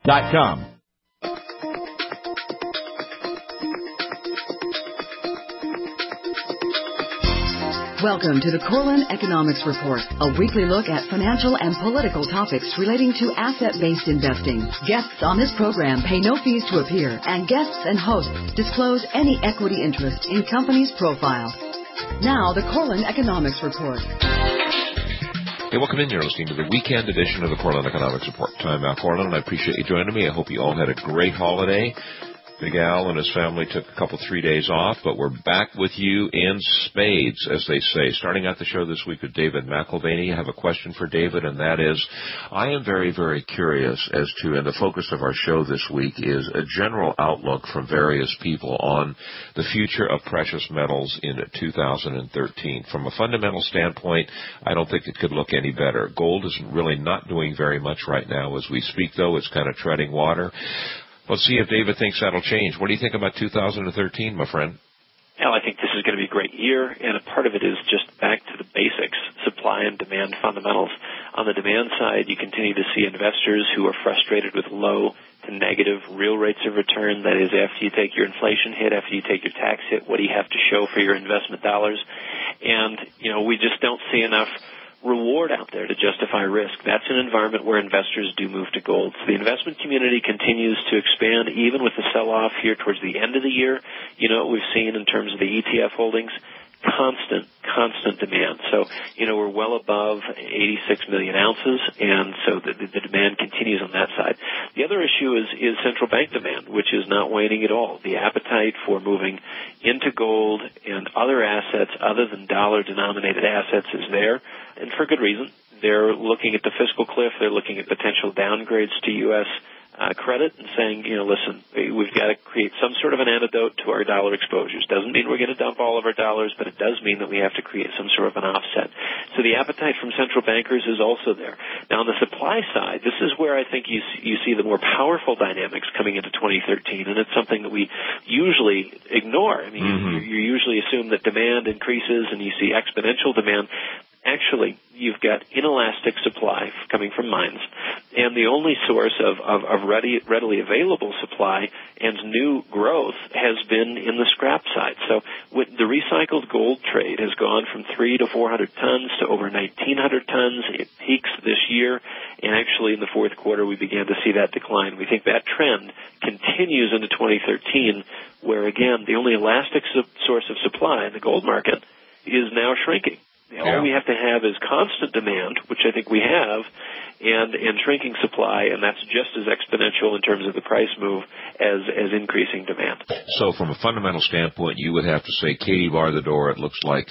Welcome to the Corlin Economics Report, a weekly look at financial and political topics relating to asset-based investing. Guests on this program pay no fees to appear, and guests and hosts disclose any equity interest in companies' profiles. Now, the Corlin Economics Report. Hey, welcome in. You're listening to the weekend edition of the Corlin Economics Report. I'm Al Corlin, and I appreciate you joining me. I hope you all had a great holiday. Big Al and his family took a couple, 3 days off, but we're back with you in spades, as they say. Starting out the show this week with David McElvaney. I have a question for David, and that is, I am very, very curious as to, and the focus of our show this week is a general outlook from various people on the future of precious metals in 2013. From a fundamental standpoint, I don't think it could look any better. Gold is really not doing very much right now as we speak, though. It's kind of treading water. Let's see if David thinks that'll change. What do you think about 2013, my friend? Well, I think this is going to be a great year, and a part of it is just back to the basics, supply and demand fundamentals. On the demand side, you continue to see investors who are frustrated with low to negative real rates of return. That is, after you take your inflation hit, after you take your tax hit, what do you have to show for your investment dollars? And, we just don't see enough reward out there to justify risk. That's an environment where investors do move to gold. So the investment community continues to expand, even with the sell-off here towards the end of the year. What we've seen in terms of the ETF holdings? Constant demand. So, we're well above 86 million ounces, and so the demand continues on that side. The other issue is central bank demand, which is not waning at all. The appetite for moving into gold and other assets other than dollar-denominated assets is there, and for good reason. They're looking at the fiscal cliff. They're looking at potential downgrades to U.S. Credit and saying, listen, we've got to create some sort of an antidote to our dollar exposures. Doesn't mean we're going to dump all of our dollars, but it does mean that we have to create some sort of an offset. So the appetite from central bankers is also there. Now, on the supply side, this is where I think you see the more powerful dynamics coming into 2013, and it's something that we usually ignore. I mean, you usually assume that demand increases and you see exponential demand. Actually, you've got inelastic supply coming from mines, and the only source of readily available supply and new growth has been in the scrap side. So with the recycled gold trade has gone from 300 to 400 tons to over 1,900 tons. It peaks this year, and actually in the fourth quarter we began to see that decline. We think that trend continues into 2013, where, again, the only elastic source of supply in the gold market is now shrinking. All we have to have is constant demand, which I think we have, and shrinking supply, and that's just as exponential in terms of the price move as increasing demand. So from a fundamental standpoint, you would have to say, Katie, bar the door, it looks like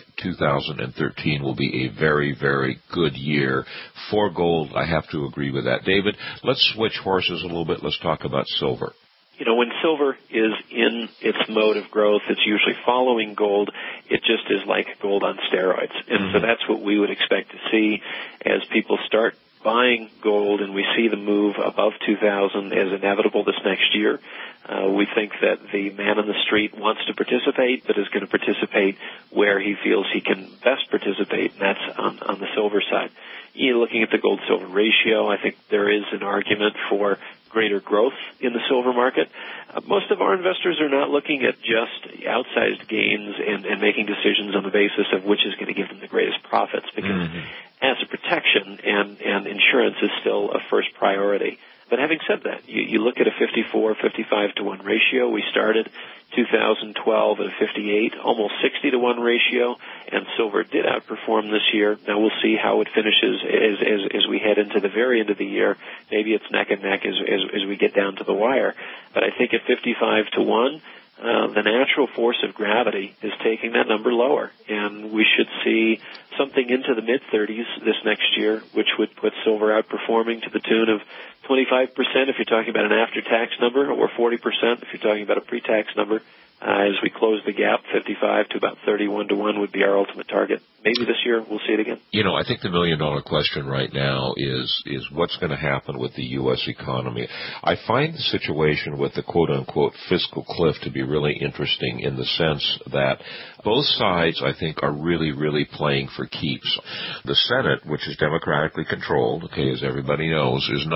2013 will be a very, very good year for gold. I have to agree with that. David, let's switch horses a little bit. Let's talk about silver. When silver is in its mode of growth, it's usually following gold. It just is like gold on steroids. And so that's what we would expect to see as people start buying gold, and we see the move above 2,000 as inevitable this next year. We think that the man on the street wants to participate, but is going to participate where he feels he can best participate, and that's on the silver side. Looking at the gold-silver ratio, I think there is an argument for greater growth in the silver market. Most of our investors are not looking at just outsized gains and making decisions on the basis of which is going to give them the greatest profits, because asset protection and insurance is still a first priority. But having said that, you look at a 54, 55 to 1 ratio. We started 2012 at a 58, almost 60 to 1 ratio, and silver did outperform this year. Now we'll see how it finishes as we head into the very end of the year. Maybe it's neck and neck as we get down to the wire. But I think at 55 to 1, the natural force of gravity is taking that number lower, and we should see something into the mid-30s this next year, which would put silver outperforming to the tune of 25% if you're talking about an after-tax number, or 40% if you're talking about a pre-tax number. As we close the gap, 55 to about 31 to 1 would be our ultimate target. Maybe this year we'll see it again. I think the million-dollar question right now is what's going to happen with the U.S. economy. I find the situation with the quote-unquote fiscal cliff to be really interesting in the sense that both sides, I think, are really, really playing for keeps. The Senate, which is democratically controlled, as everybody knows, is not willing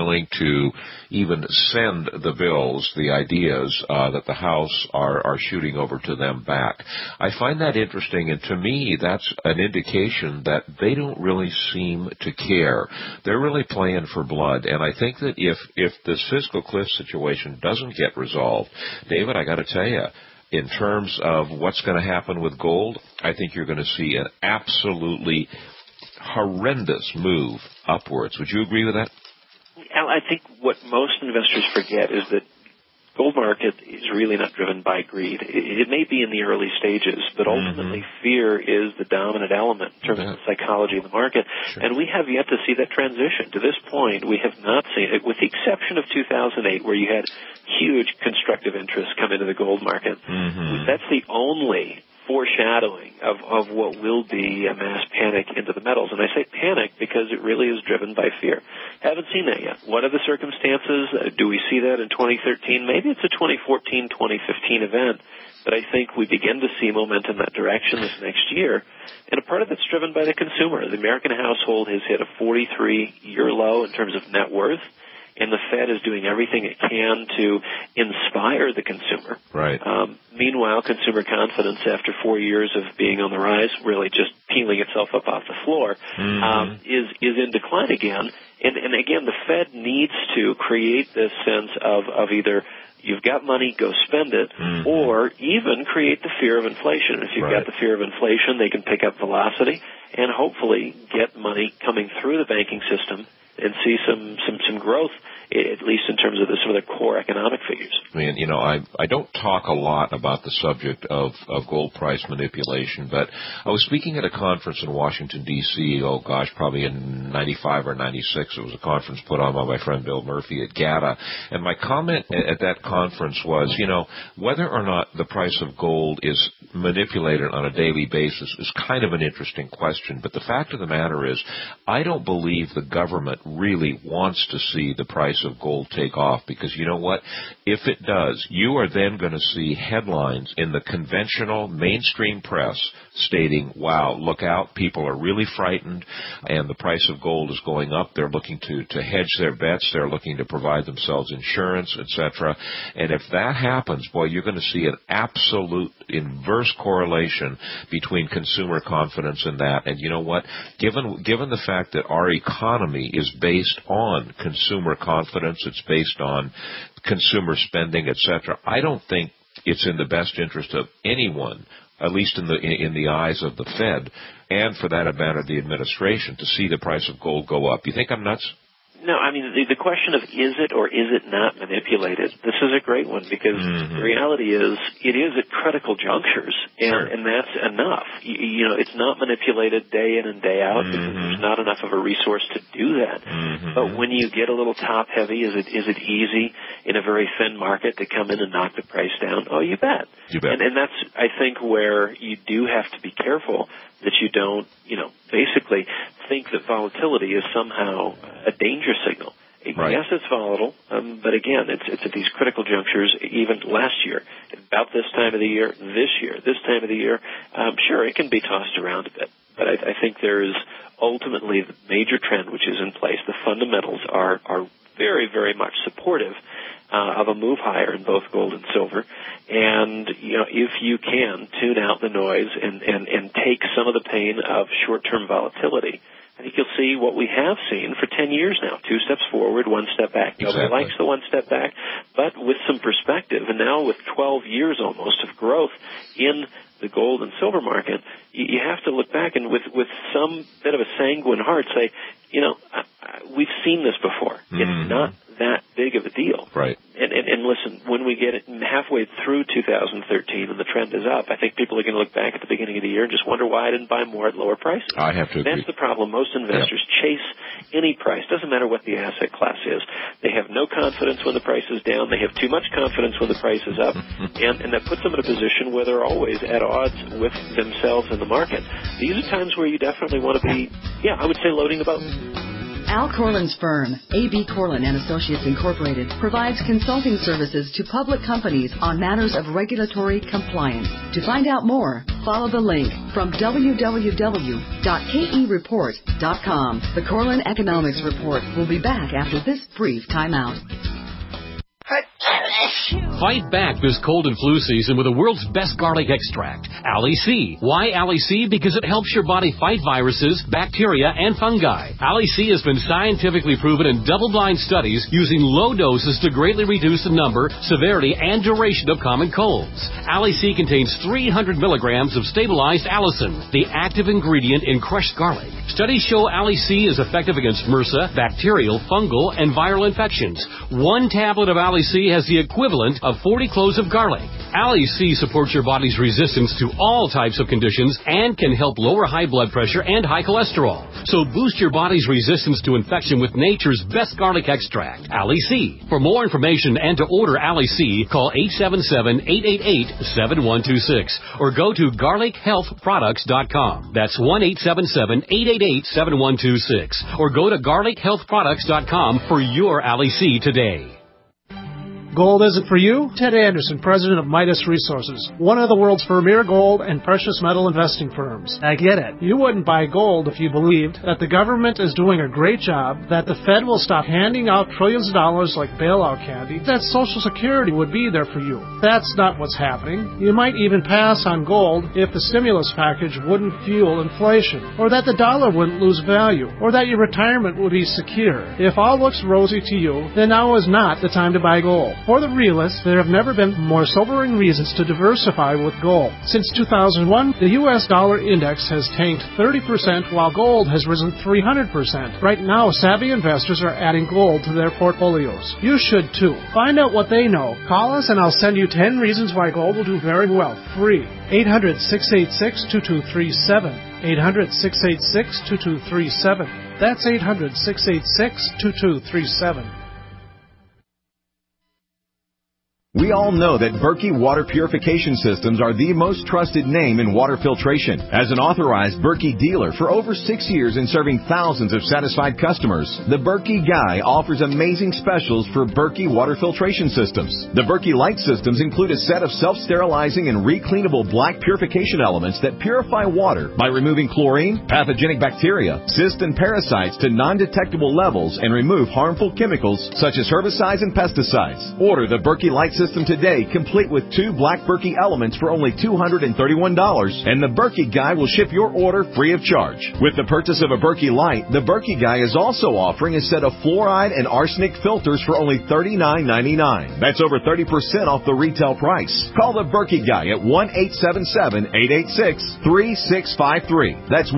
willing to even send the bills, the ideas that the House are shooting over to them back. I find that interesting, and to me, that's an indication that they don't really seem to care. They're really playing for blood, and I think that if this fiscal cliff situation doesn't get resolved, David, I got to tell you, in terms of what's going to happen with gold, I think you're going to see an absolutely horrendous move upwards. Would you agree with that? Al, I think what most investors forget is that gold market is really not driven by greed. It may be in the early stages, but ultimately fear is the dominant element in terms of the psychology of the market. Sure. And we have yet to see that transition. To this point, we have not seen it, with the exception of 2008, where you had huge constructive interest come into the gold market. That's the only foreshadowing of what will be a mass panic into the metals. And I say panic because it really is driven by fear. Haven't seen that yet. What are the circumstances? Do we see that in 2013? Maybe it's a 2014, 2015 event. But I think we begin to see momentum in that direction this next year. And a part of it's driven by the consumer. The American household has hit a 43-year low in terms of net worth. And the Fed is doing everything it can to inspire the consumer. Right. Meanwhile, consumer confidence, after 4 years of being on the rise, really just peeling itself up off the floor, is in decline again. And again, the Fed needs to create this sense of either you've got money, go spend it, or even create the fear of inflation. If you've got the fear of inflation, they can pick up velocity and hopefully get money coming through the banking system and see some growth, at least in terms of some of the core economic figures. I mean, you know, I don't talk a lot about the subject of gold price manipulation, but I was speaking at a conference in Washington, D.C., probably in 95 or 96. It was a conference put on by my friend Bill Murphy at GATA. And my comment at that conference was, you know, whether or not the price of gold is manipulated on a daily basis is kind of an interesting question. But the fact of the matter is, I don't believe the government really wants to see the price of gold take off, because you know what? If it does, you are then going to see headlines in the conventional mainstream press stating, wow, look out, people are really frightened and the price of gold is going up. They're looking to hedge their bets. They're looking to provide themselves insurance, etc. And if that happens, boy, you're going to see an absolute inverse correlation between consumer confidence and that. And you know what? Given the fact that our economy is based on consumer confidence, it's based on consumer spending, etc., I don't think it's in the best interest of anyone, at least in the eyes of the Fed, and for that matter, the administration, to see the price of gold go up. You think I'm nuts? No, I mean, the question of is it or is it not manipulated, this is a great one, because the reality is it is at critical junctures, and that's enough. You know, it's not manipulated day in and day out because there's not enough of a resource to do that. But when you get a little top heavy, is it easy in a very thin market to come in and knock the price down? Oh, you bet. You bet. And that's, I think, where you do have to be careful that you don't, you know, basically think that volatility is somehow a danger signal. Right. Yes, it's volatile, but again, it's at these critical junctures. Even last year, about this time of the year, this time of the year, sure, it can be tossed around a bit. But I think there is ultimately the major trend which is in place. The fundamentals are very, very much supportive of a move higher in both gold and silver. And, you know, if you can tune out the noise and take some of the pain of short-term volatility, I think you'll see what we have seen for 10 years now. 2 steps forward, 1 step back. Nobody likes the 1 step back, but with some perspective, and now with 12 years almost of growth in the gold and silver market, you have to look back and with some bit of a sanguine heart say, you know, we've seen this before. It's not that big of a deal. Right. And listen, when we get it halfway through 2013 and the trend is up, I think people are going to look back at the beginning of the year and just wonder why I didn't buy more at lower prices. I have to agree. That's the problem. Most investors chase any price. Doesn't matter what the asset class is. They have no confidence when the price is down. They have too much confidence when the price is up. And that puts them in a position where they're always at odds with themselves and the market. These are times where you definitely want to be, I would say loading the boat. Al Corlin's firm, A.B. Corlin & Associates Incorporated, provides consulting services to public companies on matters of regulatory compliance. To find out more, follow the link from www.kereport.com. The Corlin Economics Report will be back after this brief timeout. Fight back this cold and flu season with the world's best garlic extract, Ali C. Why Ali C? Because it helps your body fight viruses, bacteria, and fungi. Ali C has been scientifically proven in double-blind studies using low doses to greatly reduce the number, severity, and duration of common colds. Ali C contains 300 milligrams of stabilized allicin, the active ingredient in crushed garlic. Studies show Ali C is effective against MRSA, bacterial, fungal, and viral infections. One tablet of Ali C has the equivalent of 40 cloves of garlic. Ali C supports your body's resistance to all types of conditions and can help lower high blood pressure and high cholesterol. So boost your body's resistance to infection with nature's best garlic extract, Ali C. For more information and to order Ali C, call 877-888-7126 or go to garlichealthproducts.com. That's 1-877-888-7126 or go to garlichealthproducts.com for your Ali C today. Gold isn't for you? Ted Anderson, president of Midas Resources, one of the world's premier gold and precious metal investing firms. I get it. You wouldn't buy gold if you believed that the government is doing a great job, that the Fed will stop handing out trillions of dollars like bailout candy, that Social Security would be there for you. That's not what's happening. You might even pass on gold if the stimulus package wouldn't fuel inflation, or that the dollar wouldn't lose value, or that your retirement would be secure. If all looks rosy to you, then now is not the time to buy gold. For the realists, there have never been more sobering reasons to diversify with gold. Since 2001, the U.S. dollar index has tanked 30% while gold has risen 300%. Right now, savvy investors are adding gold to their portfolios. You should too. Find out what they know. Call us and I'll send you 10 reasons why gold will do very well. Free. 800-686-2237. 800-686-2237. That's 800-686-2237. We all know that Berkey Water Purification Systems are the most trusted name in water filtration. As an authorized Berkey dealer for over 6 years and serving thousands of satisfied customers, the Berkey Guy offers amazing specials for Berkey Water Filtration Systems. The Berkey Light Systems include a set of self-sterilizing and recleanable black purification elements that purify water by removing chlorine, pathogenic bacteria, cysts, and parasites to non-detectable levels and remove harmful chemicals such as herbicides and pesticides. Order the Berkey Light System today, complete with 2 black Berkey elements for only $231, and the Berkey Guy will ship your order free of charge. With the purchase of a Berkey Light, the Berkey Guy is also offering a set of fluoride and arsenic filters for only $39.99. That's over 30% off the retail price. Call the Berkey Guy at 1-877-886-3653. That's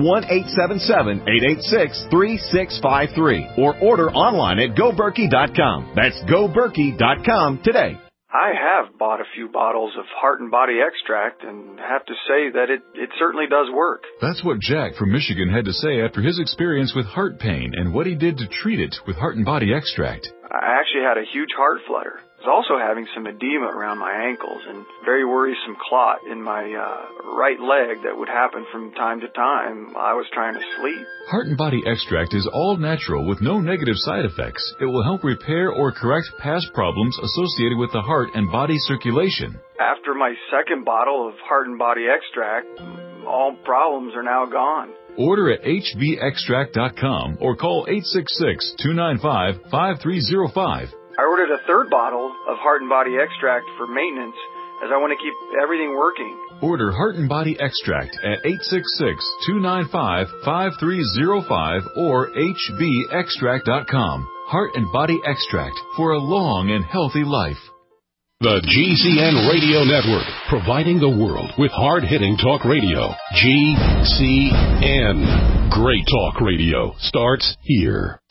1-877-886-3653. Or order online at GoBerkey.com. That's GoBerkey.com today. I have bought a few bottles of Heart and Body Extract and have to say that it certainly does work. That's what Jack from Michigan had to say after his experience with heart pain and what he did to treat it with Heart and Body Extract. I actually had a huge heart flutter. I was also having some edema around my ankles and very worrisome clot in my right leg that would happen from time to time while I was trying to sleep. Heart and Body Extract is all natural with no negative side effects. It will help repair or correct past problems associated with the heart and body circulation. After my second bottle of Heart and Body Extract, all problems are now gone. Order at hbextract.com or call 866-295-5305. I ordered a third bottle of Heart and Body Extract for maintenance as I want to keep everything working. Order Heart and Body Extract at 866-295-5305 or hbextract.com. Heart and Body Extract for a long and healthy life. The GCN Radio Network, providing the world with hard-hitting talk radio. GCN. Great talk radio starts here.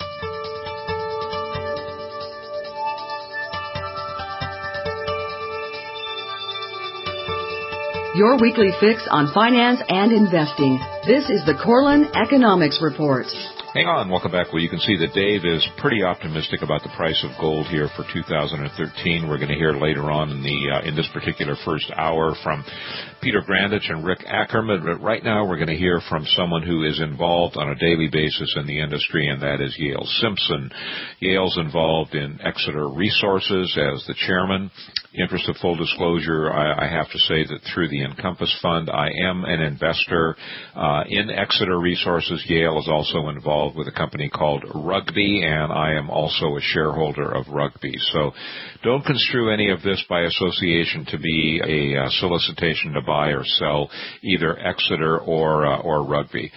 Your weekly fix on finance and investing. This is the Corlin Economics Report. Hang on, welcome back. Well, you can see that Dave is pretty optimistic about the price of gold here for 2013. We're going to hear later on in this particular first hour from Peter Grandich and Rick Ackerman. But right now, we're going to hear from someone who is involved on a daily basis in the industry, and that is Yale Simpson. Yale's involved in Exeter Resources as the chairman. In the interest of full disclosure, I have to say that through the Encompass Fund, I am an investor in Exeter Resources. Yale is also involved with a company called Rugby, and I am also a shareholder of Rugby. So don't construe any of this by association to be a solicitation to buy or sell either Exeter or Rugby.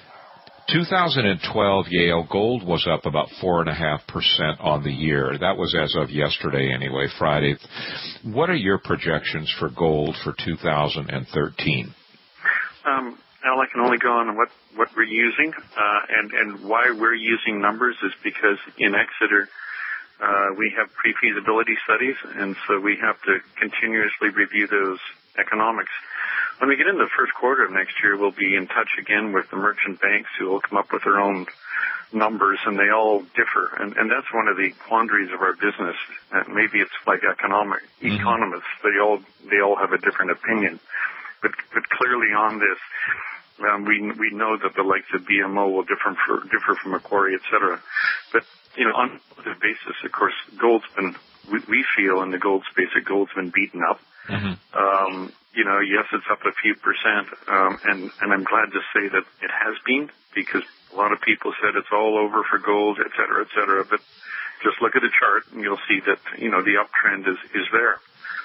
2012 Yale gold was up about 4.5% on the year. That was as of yesterday anyway, Friday. What are your projections for gold for 2013? Al, I can only go on what we're using, and why we're using numbers is because in Exeter we have pre-feasibility studies, and so we have to continuously review those economics. When we get into the first quarter of next year, we'll be in touch again with the merchant banks who will come up with their own numbers, and they all differ. And that's one of the quandaries of our business. Maybe it's like economists. They all have a different opinion. But clearly on this, we know that the likes of BMO will differ from Macquarie, et cetera. But, on the basis, of course, gold's been, we feel in the gold space that gold's been beaten up. Yes, it's up a few percent, and I'm glad to say that it has been, because a lot of people said it's all over for gold, et cetera, but just look at the chart and you'll see that, the uptrend is there.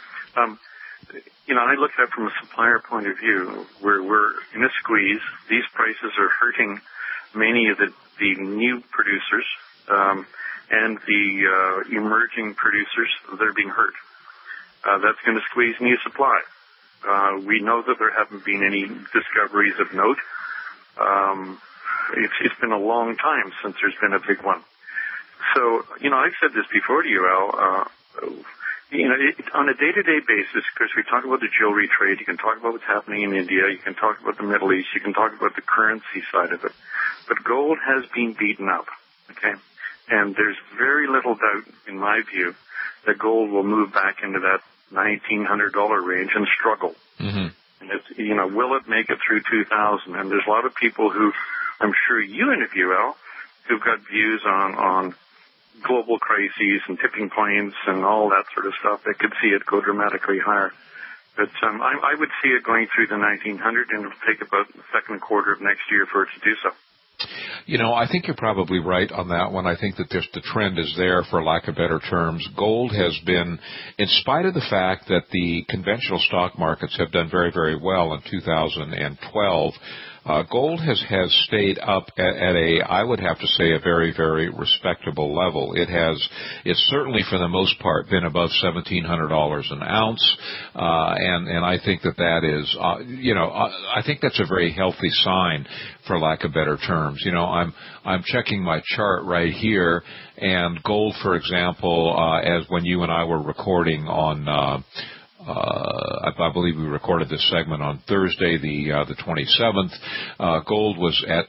I look at it from a supplier point of view, where we're in a squeeze. These prices are hurting many of the new producers, and the emerging producers that are being hurt. That's going to squeeze new supply. We know that there haven't been any discoveries of note. It's been a long time since there's been a big one. So, I've said this before to you, Al, on a day-to-day basis, because we talk about the jewelry trade, you can talk about what's happening in India, you can talk about the Middle East, you can talk about the currency side of it. But gold has been beaten up, okay? And there's very little doubt, in my view, that gold will move back into that $1,900 range and struggle. And it's, will it make it through 2000? And there's a lot of people who, I'm sure you interview, Al, who've got views on global crises and tipping points and all that sort of stuff. They could see it go dramatically higher. But I would see it going through the 1900, and it'll take about the second quarter of next year for it to do so. I think you're probably right on that one. I think that the trend is there, for lack of better terms. Gold has been, in spite of the fact that the conventional stock markets have done very, very well in 2012, gold has stayed up at I would have to say, a very, very respectable level. It's certainly for the most part been above $1,700 an ounce, and I think that is, I think that's a very healthy sign, for lack of better terms. I'm checking my chart right here, and gold, for example, as when you and I were recording on. I believe we recorded this segment on Thursday, the 27th. Gold was at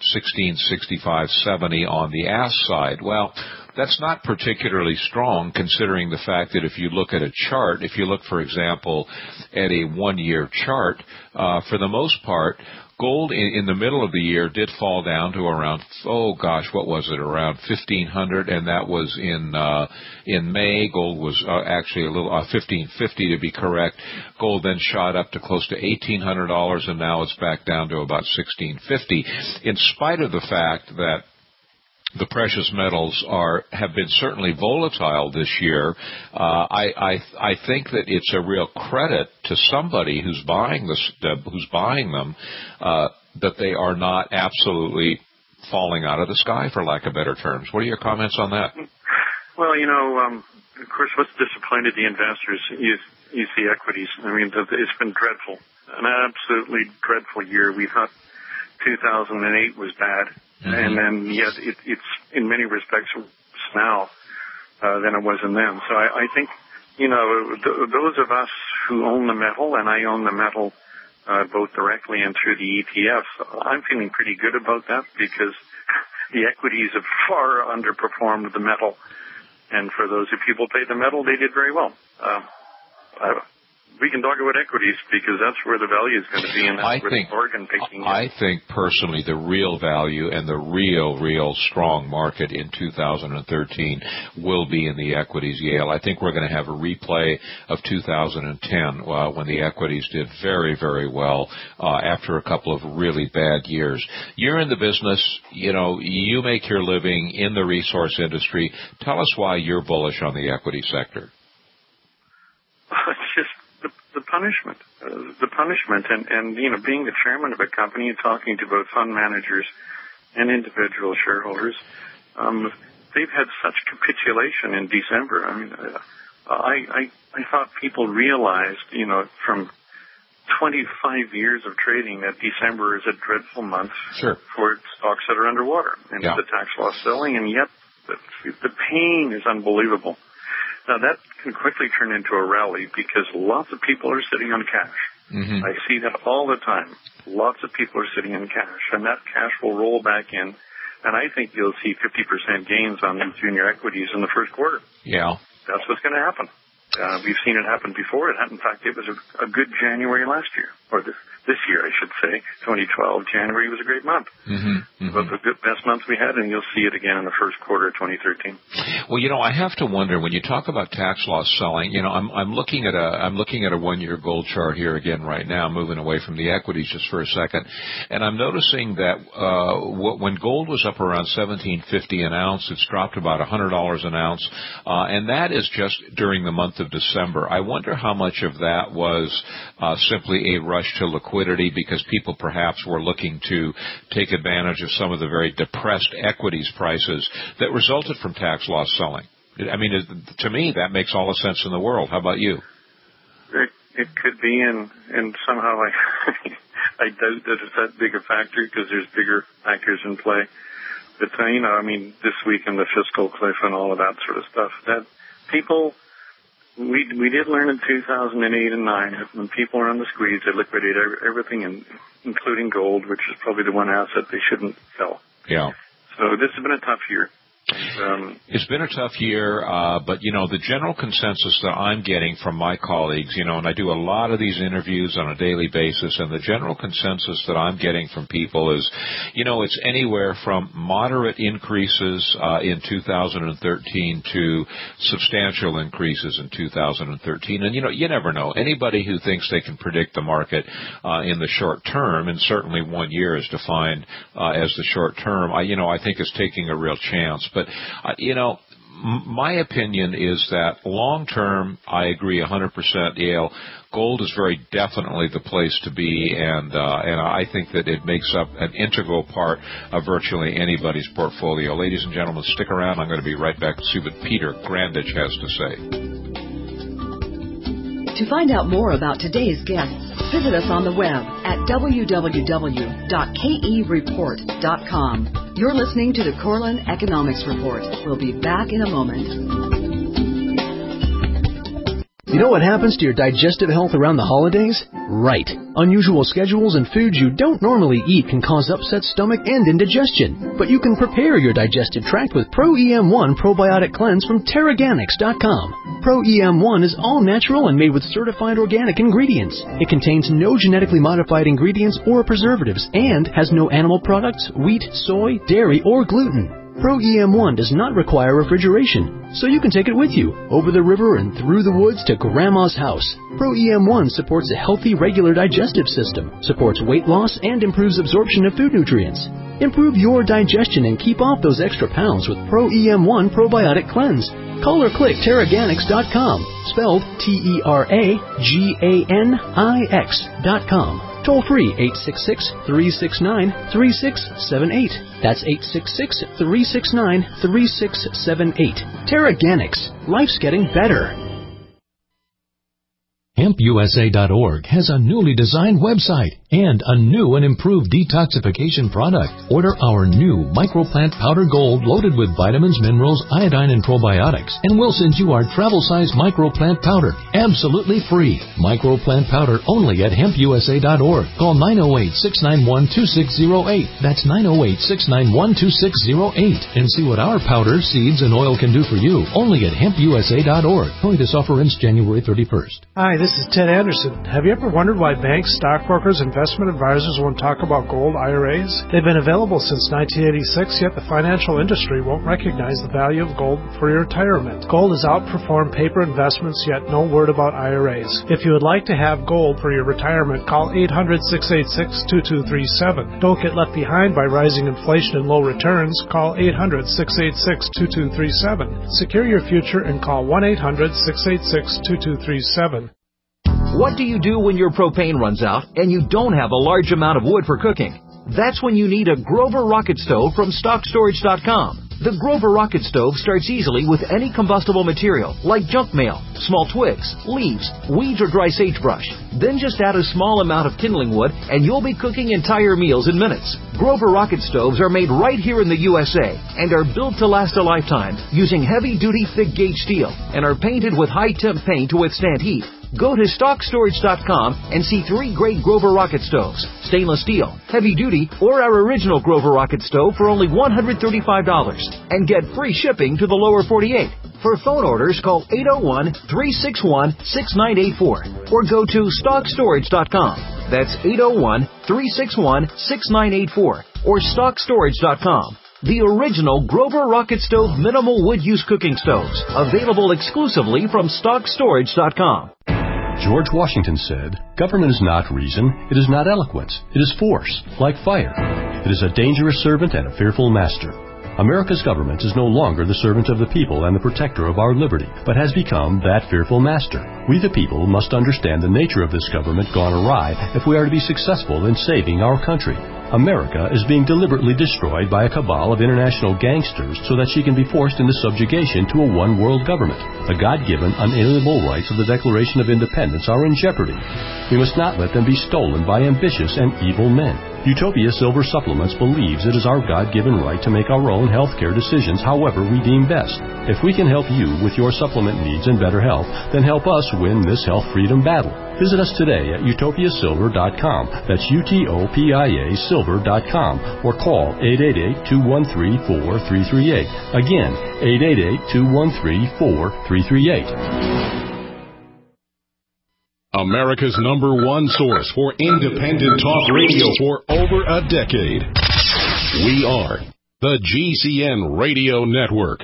1665.70 on the ask side. Well, that's not particularly strong, considering the fact that if you look at a chart, if you look, for example, at a one-year chart, for the most part, gold in the middle of the year did fall down to around, what was it, around 1,500, and that was in May. Gold was actually a little 1,550 to be correct. Gold then shot up to close to $1,800, and now it's back down to about 1,650. In spite of the fact that the precious metals have been certainly volatile this year, I think that it's a real credit to somebody who's buying them, that they are not absolutely falling out of the sky, for lack of better terms. What are your comments on that? Well, of course, what's disappointed the investors is the equities. I mean, it's been dreadful, an absolutely dreadful year. We thought 2008 was bad. And then, yet, it's in many respects worse now than it was in then. So I think, those of us who own the metal, and I own the metal both directly and through the ETFs, I'm feeling pretty good about that, because the equities have far underperformed the metal. And for those people paid the metal, they did very well. We can talk about equities because that's where the value is going to be, and that's where the bargain picking is. I think personally the real value and the real strong market in 2013 will be in the equities, Yale. I think we're going to have a replay of 2010 when the equities did very, very well after a couple of really bad years. You're in the business, you make your living in the resource industry. Tell us why you're bullish on the equity sector. It's just the punishment, and being the chairman of a company and talking to both fund managers and individual shareholders, they've had such capitulation in December. I mean, I thought people realized, from 25 years of trading that December is a dreadful month for stocks that are underwater and the tax loss selling, and yet the pain is unbelievable. Now, that can quickly turn into a rally because lots of people are sitting on cash. Mm-hmm. I see that all the time. Lots of people are sitting in cash, and that cash will roll back in, and I think you'll see 50% gains on these junior equities in the first quarter. Yeah. That's what's going to happen. We've seen it happen before. In fact, it was a good January last year, or this year, I should say, 2012. January was a great month. Mm-hmm. But the best month we had, and you'll see it again in the first quarter of 2013. Well, I have to wonder when you talk about tax loss selling. I'm looking at a 1-year gold chart here again right now, moving away from the equities just for a second, and I'm noticing that when gold was up around $1,750 an ounce, it's dropped about $100 an ounce, and that is just during the month of December. I wonder how much of that was simply a rush to liquidity because people perhaps were looking to take advantage of some of the very depressed equities prices that resulted from tax loss selling. I mean, to me, that makes all the sense in the world. How about you? It could be, and somehow I doubt that it's that big a factor because there's bigger factors in play. But, this week in the fiscal cliff and all of that sort of stuff, that people... We did learn in 2008 and 9 that when people are on the squeeze, they liquidate everything, including gold, which is probably the one asset they shouldn't sell. Yeah. So this has been a tough year. It's been a tough year, but, the general consensus that I'm getting from my colleagues, and I do a lot of these interviews on a daily basis, and the general consensus that I'm getting from people is, it's anywhere from moderate increases in 2013 to substantial increases in 2013. And, you never know. Anybody who thinks they can predict the market in the short term, and certainly 1 year is defined as the short term, I think is taking a real chance. But, my opinion is that long term, I agree 100%, Yale. Gold is very definitely the place to be, and I think that it makes up an integral part of virtually anybody's portfolio. Ladies and gentlemen, stick around. I'm going to be right back to see what Peter Grandage has to say. To find out more about today's guests, visit us on the web at www.kereport.com. You're listening to the Corlin Economics Report. We'll be back in a moment. You know what happens to your digestive health around the holidays? Right. Unusual schedules and foods you don't normally eat can cause upset stomach and indigestion. But you can prepare your digestive tract with Pro-EM1 Probiotic Cleanse from Teraganix.com. Pro-EM1 is all natural and made with certified organic ingredients. It contains no genetically modified ingredients or preservatives and has no animal products, wheat, soy, dairy, or gluten. Pro-EM1 does not require refrigeration, so you can take it with you, over the river and through the woods to Grandma's house. Pro-EM1 supports a healthy, regular digestive system, supports weight loss, and improves absorption of food nutrients. Improve your digestion and keep off those extra pounds with Pro-EM1 Probiotic Cleanse. Call or click Teraganix.com, spelled Teraganix.com. Toll free 866-369-3678. That's 866-369-3678. Teraganix. Life's getting better. HempUSA.org has a newly designed website and a new and improved detoxification product. Order our new microplant powder gold loaded with vitamins, minerals, iodine, and probiotics, and we'll send you our travel-size microplant powder absolutely free. Microplant powder only at HempUSA.org. Call 908-691-2608. That's 908-691-2608. And see what our powder, seeds, and oil can do for you only at HempUSA.org. Only this offer ends January 31st. Hi, this is Ted Anderson. Have you ever wondered why banks, stockbrokers, investment advisors won't talk about gold IRAs? They've been available since 1986, yet the financial industry won't recognize the value of gold for your retirement. Gold has outperformed paper investments, yet no word about IRAs. If you would like to have gold for your retirement, call 800-686-2237. Don't get left behind by rising inflation and low returns. Call 800-686-2237. Secure your future and call 1-800-686-2237. What do you do when your propane runs out and you don't have a large amount of wood for cooking? That's when you need a Grover Rocket Stove from StockStorage.com. The Grover Rocket Stove starts easily with any combustible material, like junk mail, small twigs, leaves, weeds, or dry sagebrush. Then just add a small amount of kindling wood, and you'll be cooking entire meals in minutes. Grover Rocket Stoves are made right here in the USA and are built to last a lifetime using heavy-duty, thick-gauge steel and are painted with high-temp paint to withstand heat. Go to StockStorage.com and see 3 great Grover Rocket Stoves, stainless steel, heavy-duty, or our original Grover Rocket Stove for only $135, and get free shipping to the lower 48. For phone orders, call 801-361-6984 or go to StockStorage.com. That's 801-361-6984 or StockStorage.com. The original Grover Rocket Stove minimal wood use cooking stoves, available exclusively from StockStorage.com. George Washington said, "Government is not reason, it is not eloquence, it is force, like fire. It is a dangerous servant and a fearful master." America's government is no longer the servant of the people and the protector of our liberty, but has become that fearful master. We the people must understand the nature of this government gone awry if we are to be successful in saving our country. America is being deliberately destroyed by a cabal of international gangsters so that she can be forced into subjugation to a one-world government. The God-given, unalienable rights of the Declaration of Independence are in jeopardy. We must not let them be stolen by ambitious and evil men. Utopia Silver Supplements believes it is our God-given right to make our own healthcare decisions however we deem best. If we can help you with your supplement needs and better health, then help us win this health freedom battle. Visit us today at utopiasilver.com. That's UTOPIA Silver.com or call 888-213-4338. Again, 888-213-4338. America's #1 source for independent talk radio for over a decade. We are the GCN Radio Network.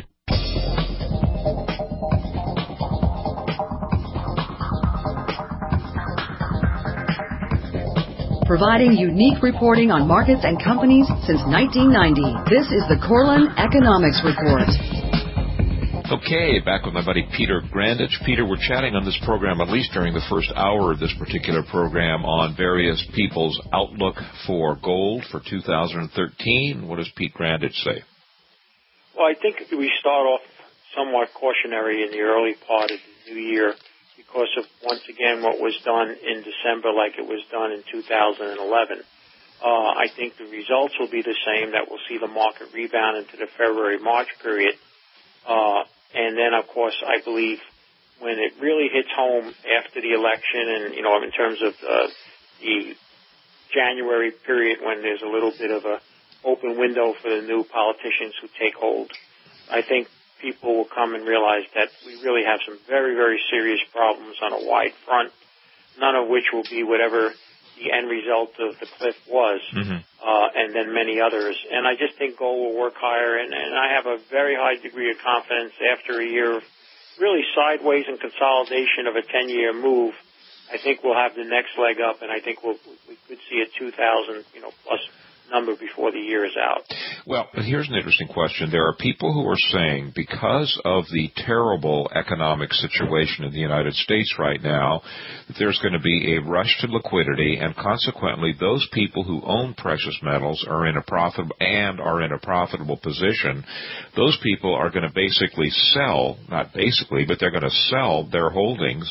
Providing unique reporting on markets and companies since 1990. This is the Corlin Economics Report. Okay, back with my buddy Peter Grandich. Peter, we're chatting on this program, at least during the first hour of this particular program, on various people's outlook for gold for 2013. What does Pete Grandich say? Well, I think we start off somewhat cautionary in the early part of the new year because of, once again, what was done in December like it was done in 2011. I think the results will be the same, that we'll see the market rebound into the February-March period. And then, of course, I believe when it really hits home after the election and, you know, in terms of the January period when there's a little bit of a open window for the new politicians who take hold, I think people will come and realize that we really have some very, very serious problems on a wide front, none of which will be whatever the end result of the cliff was, and then many others. And I just think gold will work higher, and I have a very high degree of confidence after a year of really sideways and consolidation of a 10-year move. I think we'll have the next leg up, and I think we could see a 2,000, plus number before the year is out. Well, here's an interesting question. There are people who are saying because of the terrible economic situation in the United States right now, that there's going to be a rush to liquidity, and consequently those people who own precious metals are in a profitable position. Those people are going to basically sell, not basically, but they're going to sell their holdings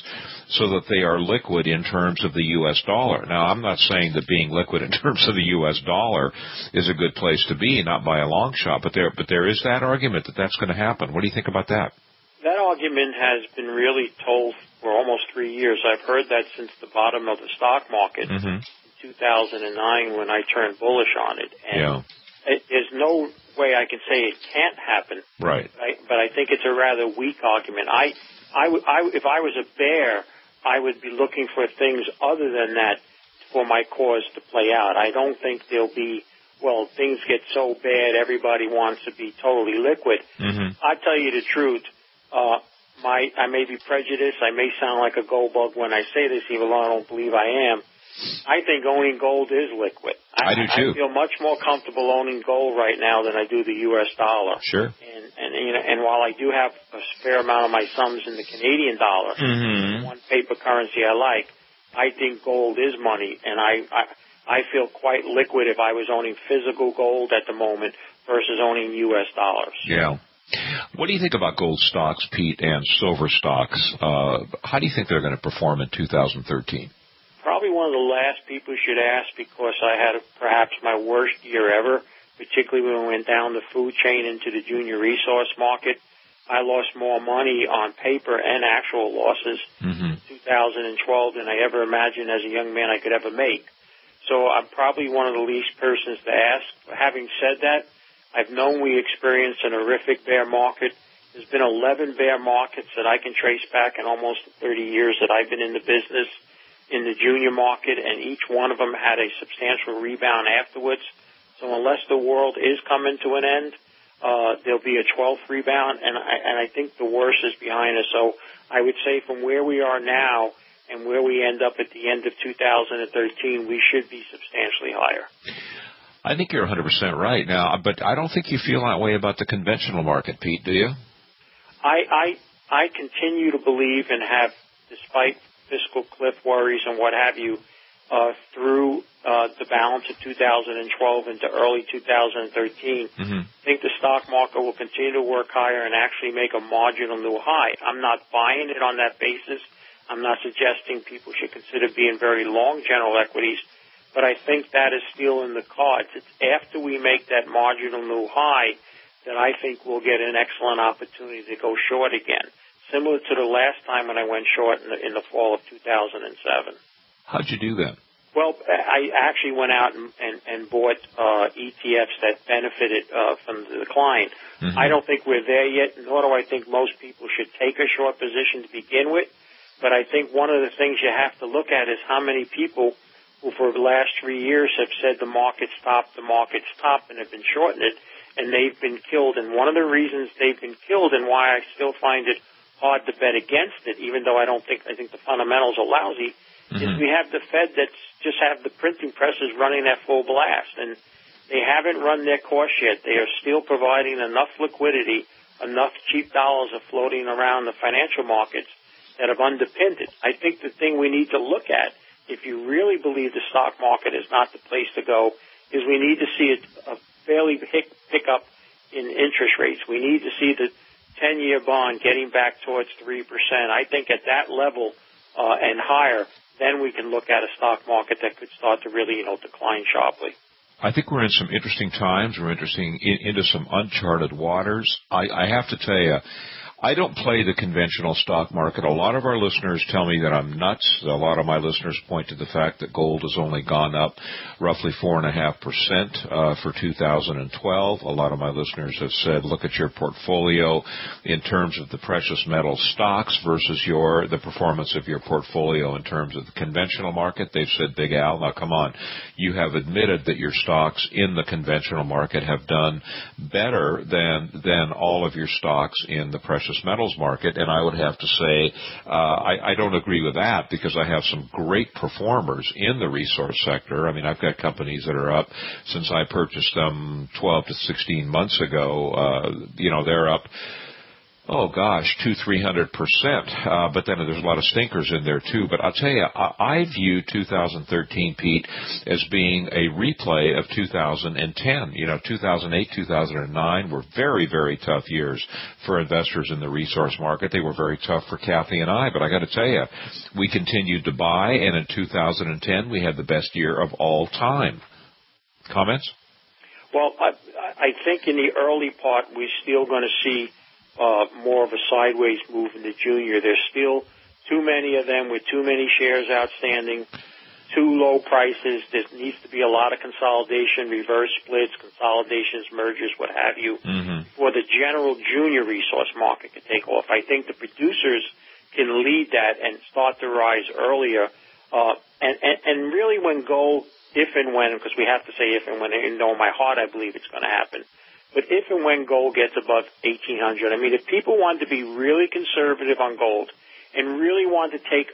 so that they are liquid in terms of the U.S. dollar. Now, I'm not saying that being liquid in terms of the U.S. dollar is a good place to be, not by a long shot, but there is that argument that that's going to happen. What do you think about that? That argument has been really told for almost 3 years. I've heard that since the bottom of the stock market in 2009 when I turned bullish on it. And there's no way I can say it can't happen. Right. But I think it's a rather weak argument. If I was a bear, I would be looking for things other than that for my cause to play out. I don't think there'll be, well, things get so bad everybody wants to be totally liquid. I'll tell you the truth. I may be prejudiced. I may sound like a gold bug when I say this, even though I don't believe I am. I think owning gold is liquid. I do too. I feel much more comfortable owning gold right now than I do the U.S. dollar. Sure. And while I do have a fair amount of my sums in the Canadian dollar, one paper currency I like, I think gold is money, and I feel quite liquid if I was owning physical gold at the moment versus owning U.S. dollars. Yeah. What do you think about gold stocks, Pete, and silver stocks? How do you think they're going to perform in 2013? Probably one of the last people should ask, because I had perhaps my worst year ever, particularly when we went down the food chain into the junior resource market. I lost more money on paper and actual losses in 2012 than I ever imagined as a young man I could ever make. So I'm probably one of the least persons to ask. Having said that, I've known we experienced an horrific bear market. There's been 11 bear markets that I can trace back in almost 30 years that I've been in the business in the junior market, and each one of them had a substantial rebound afterwards. So unless the world is coming to an end, there'll be a 12th rebound, and I think the worst is behind us. So I would say from where we are now and where we end up at the end of 2013, we should be substantially higher. I think you're 100% right now, but I don't think you feel that way about the conventional market, Pete, do you? I continue to believe and have, despite fiscal cliff worries and what have you, through the balance of 2012 into early 2013, I think the stock market will continue to work higher and actually make a marginal new high. I'm not buying it on that basis. I'm not suggesting people should consider being very long general equities, but I think that is still in the cards. It's after we make that marginal new high that I think we'll get an excellent opportunity to go short again, similar to the last time when I went short in the fall of 2007. How'd you do that? Well, I actually went out and bought ETFs that benefited from the decline. I don't think we're there yet, nor do I think most people should take a short position to begin with. But I think one of the things you have to look at is how many people who for the last 3 years have said the market's top, and have been shorting it, and they've been killed. And one of the reasons they've been killed, and why I still find it hard to bet against it, even though I think the fundamentals are lousy, is we have the Fed that's just have the printing presses running at full blast, and they haven't run their course yet. They are still providing enough liquidity, enough cheap dollars are floating around the financial markets that have underpinned it. I think the thing we need to look at, if you really believe the stock market is not the place to go, is we need to see a fairly pick up in interest rates. We need to see the 10-year bond getting back towards 3%. I think at that level and higher, then we can look at a stock market that could start to really, decline sharply. I think we're in some interesting times. We're into some uncharted waters. I have to tell you, I don't play the conventional stock market. A lot of our listeners tell me that I'm nuts. A lot of my listeners point to the fact that gold has only gone up roughly 4.5% for 2012. A lot of my listeners have said, look at your portfolio in terms of the precious metal stocks versus the performance of your portfolio in terms of the conventional market. They've said, Big Al, now come on. You have admitted that your stocks in the conventional market have done better than all of your stocks in the precious metals market, and I would have to say I don't agree with that, because I have some great performers in the resource sector. I mean, I've got companies that are up since I purchased them 12 to 16 months ago. They're up Oh gosh, 200-300%. But then there's a lot of stinkers in there too. But I'll tell you, I view 2013, Pete, as being a replay of 2010. 2008, 2009 were very, very tough years for investors in the resource market. They were very tough for Kathy and I. But I got to tell you, we continued to buy, and in 2010 we had the best year of all time. Comments? Well, I think in the early part we're still going to see more of a sideways move in the junior. There's still too many of them with too many shares outstanding, too low prices. There needs to be a lot of consolidation, reverse splits, consolidations, mergers, what have you, for the general junior resource market to take off. I think the producers can lead that and start to rise earlier. And really when gold, if and when, because we have to say if and when, in my heart I believe it's going to happen. But if and when gold gets above 1,800, I mean, if people want to be really conservative on gold and really want to take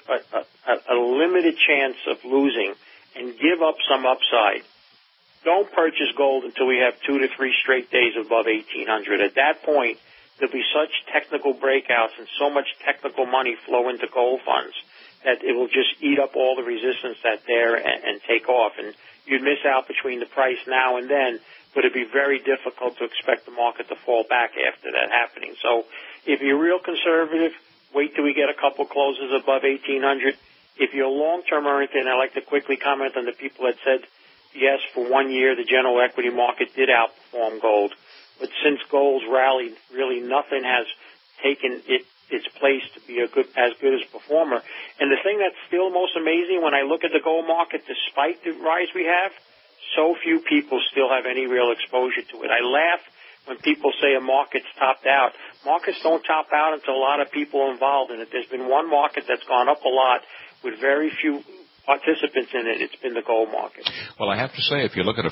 a limited chance of losing and give up some upside, don't purchase gold until we have 2 to 3 straight days above 1,800. At that point, there'll be such technical breakouts and so much technical money flow into gold funds that it will just eat up all the resistance that's there and take off. And you'd miss out between the price now and then, but it'd be very difficult to expect the market to fall back after that happening. So if you're real conservative, wait till we get a couple closes above 1,800. If you're long-term oriented, and I'd like to quickly comment on the people that said, yes, for 1 year the general equity market did outperform gold. But since gold's rallied, really nothing has taken its place to be as good as performer. And the thing that's still most amazing when I look at the gold market, despite the rise we have, so few people still have any real exposure to it. I laugh when people say a market's topped out. Markets don't top out until a lot of people are involved in it. There's been one market that's gone up a lot with very few participants in it. It's been the gold market. Well, I have to say, if you look at a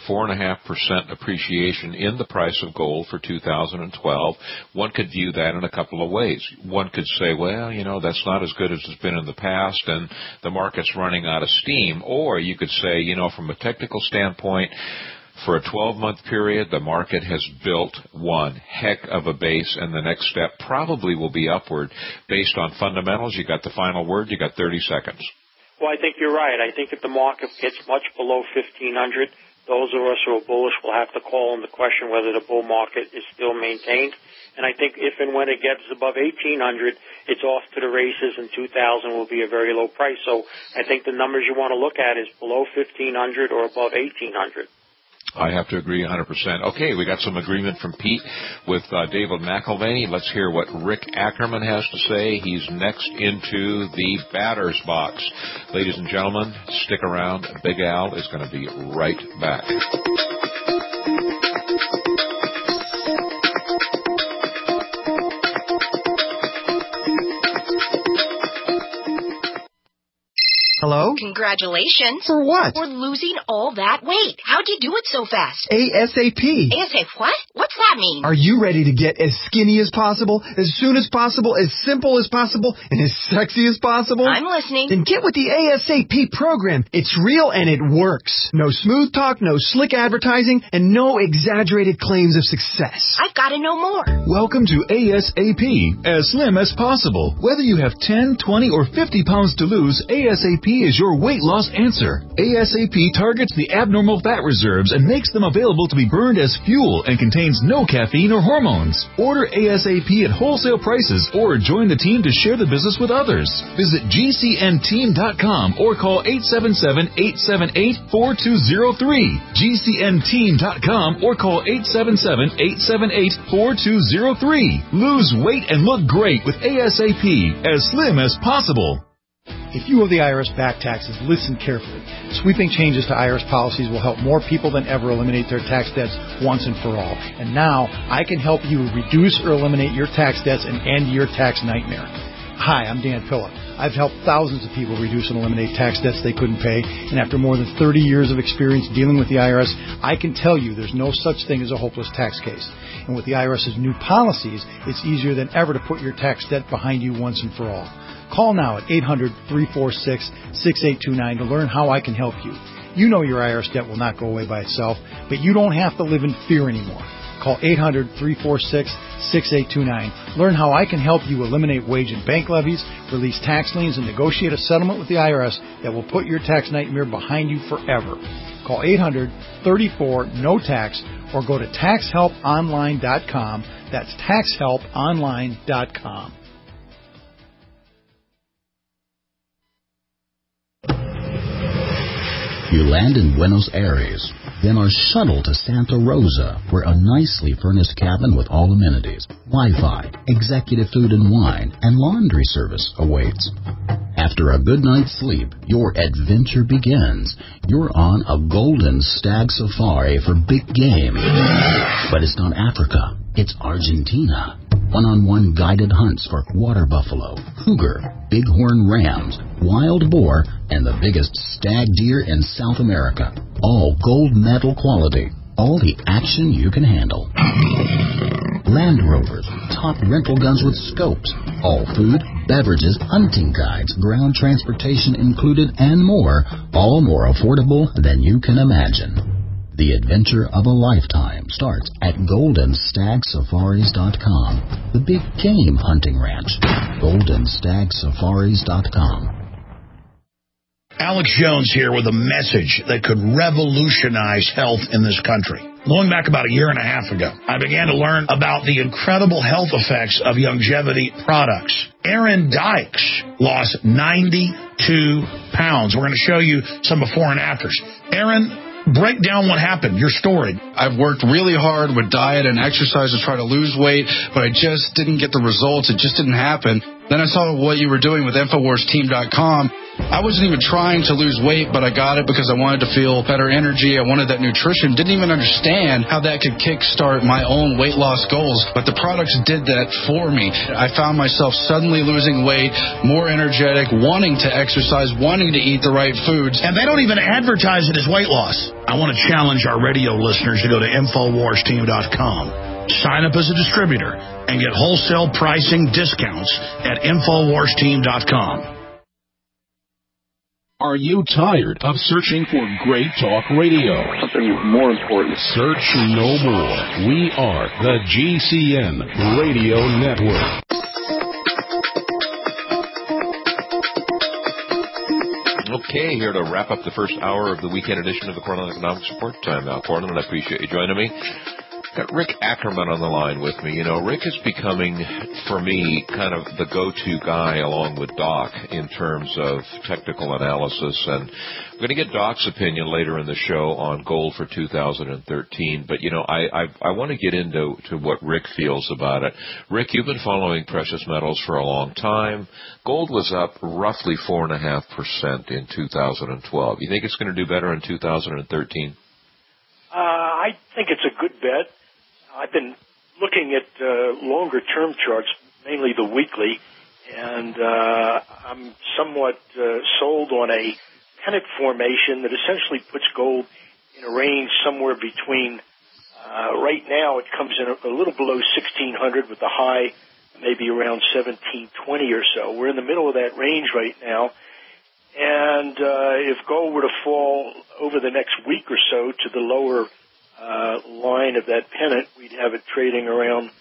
4.5% appreciation in the price of gold for 2012, one could view that in a couple of ways. One could say, well, that's not as good as it's been in the past, and the market's running out of steam. Or you could say, from a technical standpoint, for a 12-month period, the market has built one heck of a base, and the next step probably will be upward based on fundamentals. You got the final word. You got 30 seconds. Well, I think you're right. I think if the market gets much below 1,500, those of us who are bullish will have to call into question whether the bull market is still maintained. And I think if and when it gets above 1,800, it's off to the races, and 2,000 will be a very low price. So I think the numbers you want to look at is below 1,500 or above 1,800. I have to agree 100%. Okay, we got some agreement from Pete with David McElvaney. Let's hear what Rick Ackerman has to say. He's next into the batter's box. Ladies and gentlemen, stick around. Big Al is going to be right back. Hello? Congratulations. For what? For losing all that weight. How'd you do it so fast? ASAP. ASAP what? What's that mean? Are you ready to get as skinny as possible, as soon as possible, as simple as possible, and as sexy as possible? I'm listening. Then get with the ASAP program. It's real and it works. No smooth talk, no slick advertising, and no exaggerated claims of success. I've got to know more. Welcome to ASAP, as slim as possible. Whether you have 10, 20, or 50 pounds to lose, ASAP is your weight loss answer. ASAP targets the abnormal fat reserves and makes them available to be burned as fuel and contains no caffeine or hormones. Order ASAP at wholesale prices or join the team to share the business with others. Visit GCNteam.com or call 877-878-4203. GCNteam.com or call 877-878-4203. Lose weight and look great with ASAP, as slim as possible. If you owe the IRS back taxes, listen carefully. Sweeping changes to IRS policies will help more people than ever eliminate their tax debts once and for all. And now, I can help you reduce or eliminate your tax debts and end your tax nightmare. Hi, I'm Dan Pilla. I've helped thousands of people reduce and eliminate tax debts they couldn't pay, and after more than 30 years of experience dealing with the IRS, I can tell you there's no such thing as a hopeless tax case. And with the IRS's new policies, it's easier than ever to put your tax debt behind you once and for all. Call now at 800-346-6829 to learn how I can help you. You know your IRS debt will not go away by itself, but you don't have to live in fear anymore. Call 800-346-6829. Learn how I can help you eliminate wage and bank levies, release tax liens, and negotiate a settlement with the IRS that will put your tax nightmare behind you forever. Call 800-34-NO-TAX or go to taxhelponline.com. That's taxhelponline.com. You land in Buenos Aires, then are shuttled to Santa Rosa, where a nicely furnished cabin with all amenities, Wi-Fi, executive food and wine, and laundry service awaits. After a good night's sleep, your adventure begins. You're on a golden stag safari for big game. But it's not Africa, it's Argentina. One-on-one guided hunts for water buffalo, cougar, bighorn rams, wild boar, and the biggest stag deer in South America. All gold medal quality. All the action you can handle. Land Rovers, top rental guns with scopes. All food, beverages, hunting guides, ground transportation included, and more. All more affordable than you can imagine. The adventure of a lifetime starts at GoldenStagSafaris.com. The big game hunting ranch. GoldenStagSafaris.com. Alex Jones here with a message that could revolutionize health in this country. Going back about a year and a half ago, I began to learn about the incredible health effects of longevity products. Aaron Dykes lost 92 pounds. We're going to show you some before and afters. Aaron, break down what happened, your story. I've worked really hard with diet and exercise to try to lose weight, but I just didn't get the results. It just didn't happen. Then I saw what you were doing with InfoWarsTeam.com. I wasn't even trying to lose weight, but I got it because I wanted to feel better energy. I wanted that nutrition. Didn't even understand how that could kickstart my own weight loss goals, but the products did that for me. I found myself suddenly losing weight, more energetic, wanting to exercise, wanting to eat the right foods. And they don't even advertise it as weight loss. I want to challenge our radio listeners to go to InfoWarsTeam.com. Sign up as a distributor and get wholesale pricing discounts at InfoWarsTeam.com. Are you tired of searching for great talk radio? Something more important. Search no more. We are the GCN Radio Network. Okay, here to wrap up the first hour of the weekend edition of the Cornell Economics Report. I'm Al Cornell, and I appreciate you joining me. Got Rick Ackerman on the line with me. You know, Rick is becoming, for me, kind of the go-to guy along with Doc in terms of technical analysis. And I'm going to get Doc's opinion later in the show on gold for 2013. But, you know, I want to get into what Rick feels about it. Rick, you've been following precious metals for a long time. Gold was up roughly 4.5% in 2012. You think it's going to do better in 2013? I think it's a good bet. I've been looking at longer-term charts, mainly the weekly, and I'm somewhat sold on a pennant formation that essentially puts gold in a range somewhere between, right now it comes in a little below 1,600 with the high maybe around 1,720 or so. We're in the middle of that range right now, and if gold were to fall over the next week or so to the lower line of that pennant, we'd have it trading around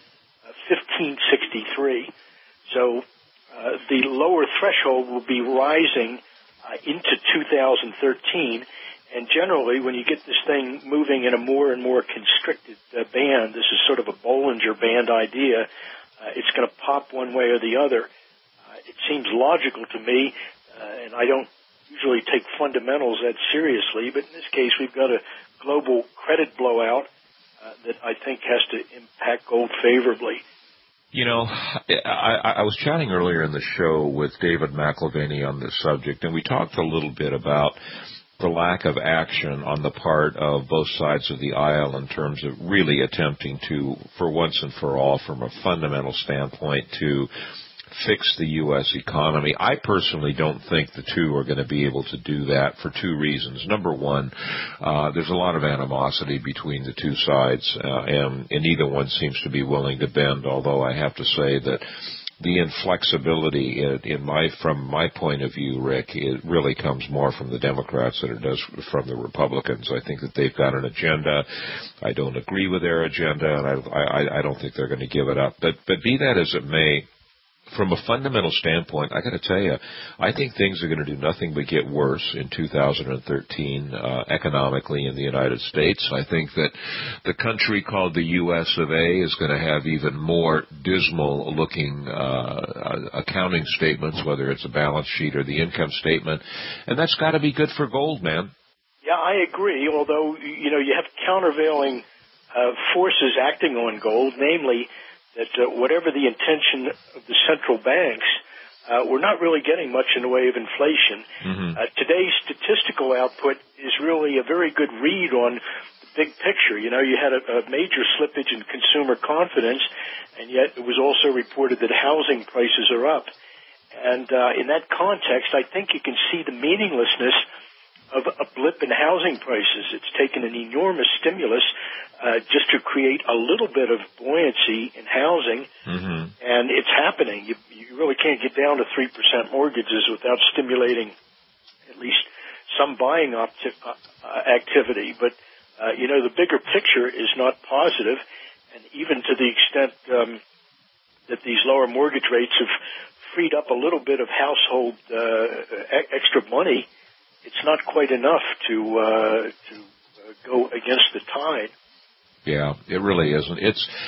1563. So the lower threshold will be rising into 2013. And generally, when you get this thing moving in a more and more constricted band, this is sort of a Bollinger Band idea, it's going to pop one way or the other. It seems logical to me, and I don't usually take fundamentals that seriously, but in this case, we've got a global credit blowout that I think has to impact gold favorably. You know, I was chatting earlier in the show with David McIlvaney on this subject, and we talked a little bit about the lack of action on the part of both sides of the aisle in terms of really attempting to, for once and for all, from a fundamental standpoint, to fix the U.S. economy. I personally don't think the two are going to be able to do that for two reasons. Number one, there's a lot of animosity between the two sides, and neither one seems to be willing to bend, although I have to say that the inflexibility from my point of view, Rick, it really comes more from the Democrats than it does from the Republicans. I think that they've got an agenda. I don't agree with their agenda, and I don't think they're going to give it up. But be that as it may, from a fundamental standpoint, I got to tell you, I think things are going to do nothing but get worse in 2013 economically in the United States. I think that the country called the U.S. of A. is going to have even more dismal-looking accounting statements, whether it's a balance sheet or the income statement, and that's got to be good for gold, man. Yeah, I agree, although, you have countervailing forces acting on gold, namely that whatever the intention of the central banks, we're not really getting much in the way of inflation. Mm-hmm. Today's statistical output is really a very good read on the big picture. You had a major slippage in consumer confidence, and yet it was also reported that housing prices are up. And in that context, I think you can see the meaninglessness of a blip in housing prices. It's taken an enormous stimulus just to create a little bit of buoyancy in housing, mm-hmm. and it's happening. You really can't get down to 3% mortgages without stimulating at least some buying activity. But, the bigger picture is not positive, and even to the extent that these lower mortgage rates have freed up a little bit of household extra money, it's not quite enough to go against the tide. Yeah, it really isn't.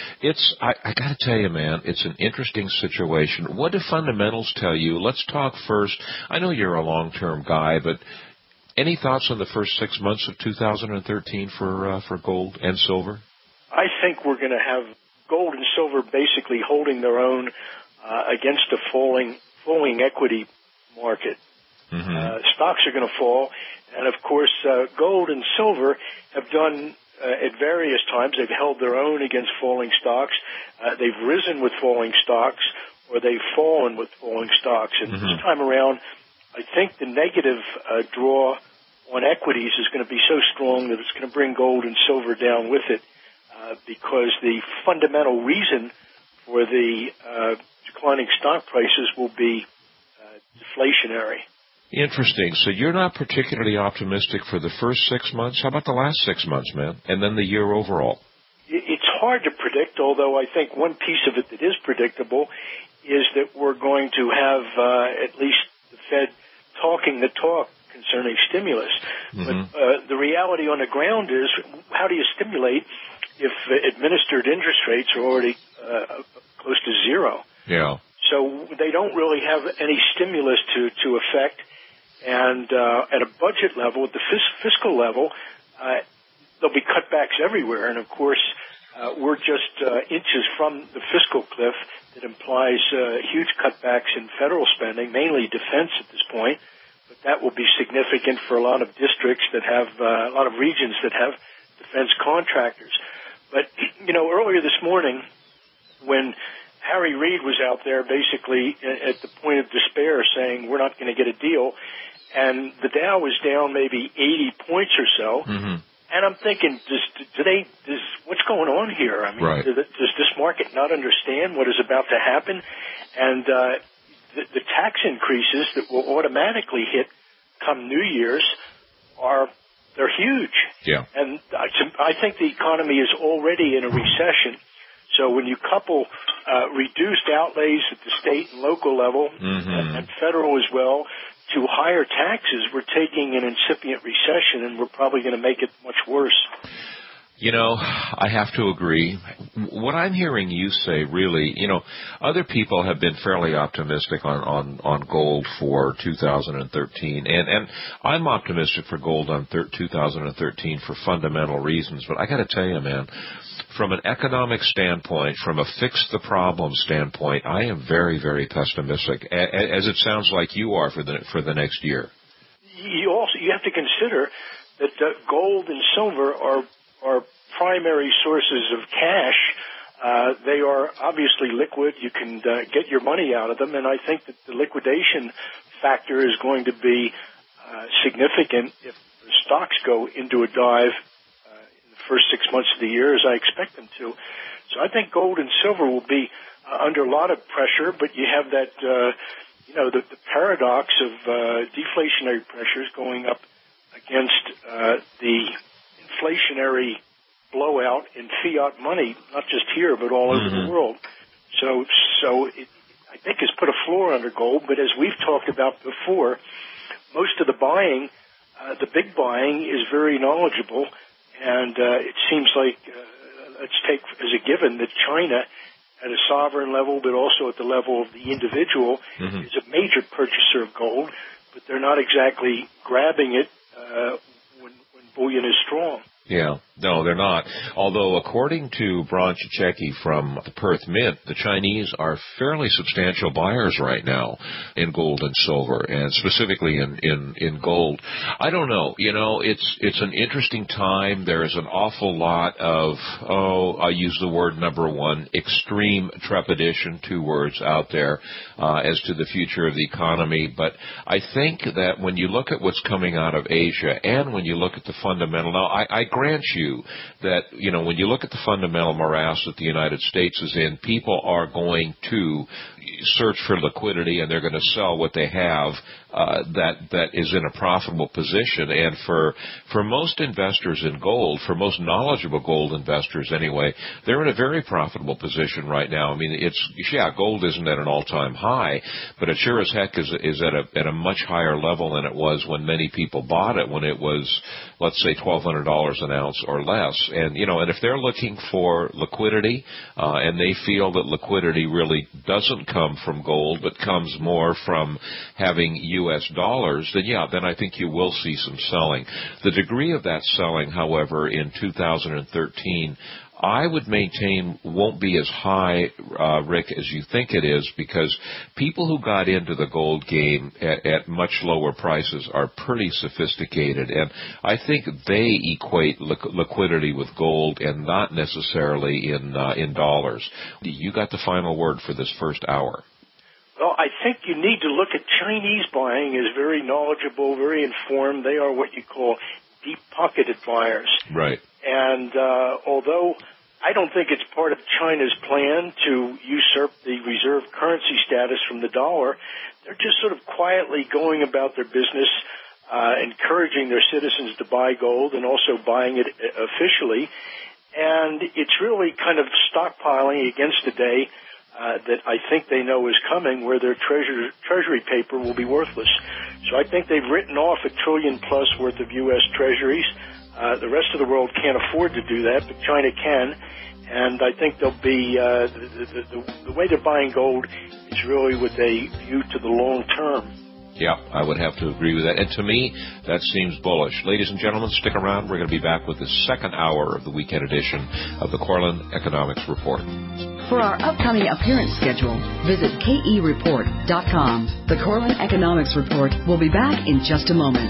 I got to tell you, man, it's an interesting situation. What do fundamentals tell you? Let's talk first. I know you're a long-term guy, but any thoughts on the first 6 months of 2013 for gold and silver? I think we're going to have gold and silver basically holding their own against a falling equity market. Mm-hmm. Stocks are going to fall, and of course, gold and silver have done at various times. They've held their own against falling stocks. They've risen with falling stocks, or they've fallen with falling stocks. And mm-hmm. this time around, I think the negative draw on equities is going to be so strong that it's going to bring gold and silver down with it, because the fundamental reason for the declining stock prices will be deflationary. Interesting. So you're not particularly optimistic for the first 6 months. How about the last 6 months, man? And then the year overall? It's hard to predict, although I think one piece of it that is predictable is that we're going to have at least the Fed talking the talk concerning stimulus. Mm-hmm. But the reality on the ground is, how do you stimulate if administered interest rates are already close to zero? Yeah. So they don't really have any stimulus to affect. And at a budget level, at the fiscal level, there'll be cutbacks everywhere. And, of course, we're just inches from the fiscal cliff that implies huge cutbacks in federal spending, mainly defense at this point. But that will be significant for a lot of districts that have a lot of regions that have defense contractors. But, earlier this morning, when Harry Reid was out there basically at the point of despair saying we're not going to get a deal, and the Dow was down maybe 80 points or so. Mm-hmm. And I'm thinking, what's going on here? I mean, right. Does this market not understand what is about to happen? And the tax increases that will automatically hit come New Year's they're huge. Yeah. And I think the economy is already in a recession. So when you couple reduced outlays at the state and local level, mm-hmm. and federal as well, to higher taxes, we're taking an incipient recession, and we're probably going to make it much worse. I have to agree. What I'm hearing you say, really, other people have been fairly optimistic on gold for 2013, and I'm optimistic for gold on 2013 for fundamental reasons. But I got to tell you, man, from an economic standpoint, from a fix-the-problem standpoint, I am very, very pessimistic, as it sounds like you are for the next year. You have to consider that gold and silver are primary sources of cash. They are obviously liquid. You can get your money out of them, and I think that the liquidation factor is going to be significant if the stocks go into a dive first 6 months of the year, as I expect them to. So I think gold and silver will be under a lot of pressure, but you have that, the paradox of deflationary pressures going up against the inflationary blowout in fiat money, not just here, but all over the world. So it, I think, has put a floor under gold, but as we've talked about before, most of the buying, the big buying, is very knowledgeable, and it seems like, let's take as a given that China, at a sovereign level, but also at the level of the individual, is a major purchaser of gold, but they're not exactly grabbing it when bullion is strong. Yeah, no, they're not. Although, according to Bron Checheki from the Perth Mint, the Chinese are fairly substantial buyers right now in gold and silver, and specifically in gold. I don't know. It's an interesting time. There is an awful lot of, I use the word number one, extreme trepidation, 2 words out there, as to the future of the economy. But I think that when you look at what's coming out of Asia, and when you look at the fundamental, now I grant you that, when you look at the fundamental morass that the United States is in, people are going to search for liquidity, and they're going to sell what they have that is in a profitable position. And for most investors in gold, for most knowledgeable gold investors anyway, they're in a very profitable position right now. I mean, gold isn't at an all-time high, but it sure as heck is at a much higher level than it was when many people bought it, when it was, let's say, $1,200 an ounce or less. And and if they're looking for liquidity, and they feel that liquidity really doesn't come from gold, but comes more from having U.S. dollars, then I think you will see some selling. The degree of that selling, however, in 2013, I would maintain won't be as high, Rick, as you think it is, because people who got into the gold game at much lower prices are pretty sophisticated, and I think they equate liquidity with gold and not necessarily in dollars. You got the final word for this first hour. Well, I think you need to look at Chinese buying as very knowledgeable, very informed. They are what you call deep-pocketed buyers. Right. And although I don't think it's part of China's plan to usurp the reserve currency status from the dollar, they're just sort of quietly going about their business, encouraging their citizens to buy gold and also buying it officially. And it's really kind of stockpiling against the day that I think they know is coming, where their treasury paper will be worthless. So I think they've written off $1 trillion plus worth of U.S. treasuries. The rest of the world can't afford to do that, but China can. And I think they'll be the way they're buying gold is really with a view to the long term. Yeah, I would have to agree with that. And to me, that seems bullish. Ladies and gentlemen, stick around. We're going to be back with the second hour of the weekend edition of the Corlin Economics Report. For our upcoming appearance schedule, visit KEReport.com. The Corlin Economics Report will be back in just a moment.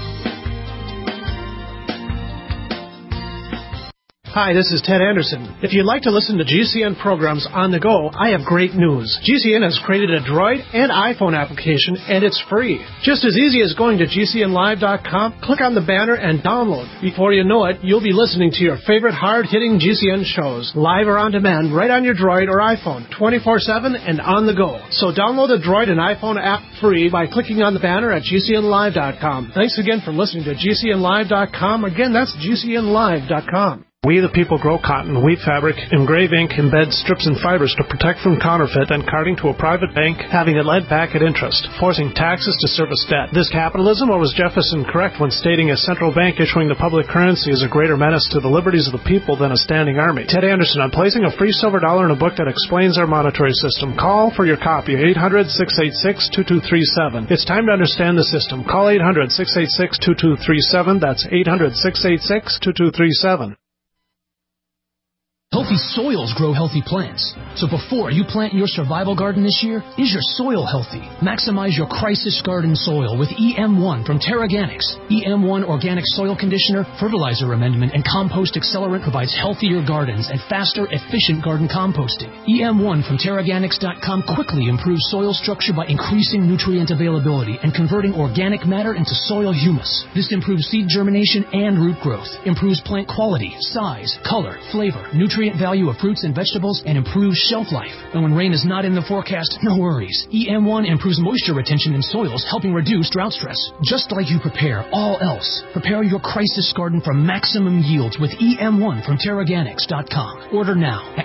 Hi, this is Ted Anderson. If you'd like to listen to GCN programs on the go, I have great news. GCN has created a Droid and iPhone application, and it's free. Just as easy as going to GCNlive.com, click on the banner, and download. Before you know it, you'll be listening to your favorite hard-hitting GCN shows, live or on demand, right on your Droid or iPhone, 24/7 and on the go. So download the Droid and iPhone app free by clicking on the banner at GCNlive.com. Thanks again for listening to GCNlive.com. Again, that's GCNlive.com. We the people grow cotton, weave fabric, engrave ink, embed strips and fibers to protect from counterfeit and carting to a private bank, having it lent back at interest, forcing taxes to service debt. This capitalism, or was Jefferson correct when stating a central bank issuing the public currency is a greater menace to the liberties of the people than a standing army? Ted Anderson, I'm placing a free silver dollar in a book that explains our monetary system. Call for your copy, 800-686-2237. It's time to understand the system. Call 800-686-2237. That's 800-686-2237. Healthy soils grow healthy plants. So before you plant your survival garden this year, is your soil healthy? Maximize your crisis garden soil with EM1 from Terraganics. EM1 Organic Soil Conditioner, Fertilizer Amendment, and Compost Accelerant provides healthier gardens and faster, efficient garden composting. EM1 from Terraganics.com quickly improves soil structure by increasing nutrient availability and converting organic matter into soil humus. This improves seed germination and root growth, improves plant quality, size, color, flavor, nutrient nutrient value of fruits and vegetables and improves shelf life. And when rain is not in the forecast, no worries. EM1 improves moisture retention in soils, helping reduce drought stress. Just like you prepare all else, prepare your crisis garden for maximum yields with EM1 from TerraGanix.com. Order now at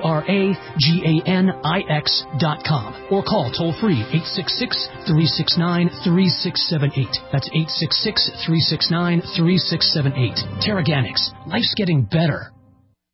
TerraGanix.com or call toll-free 866-369-3678. That's 866-369-3678. TerraGanix. Life's getting better.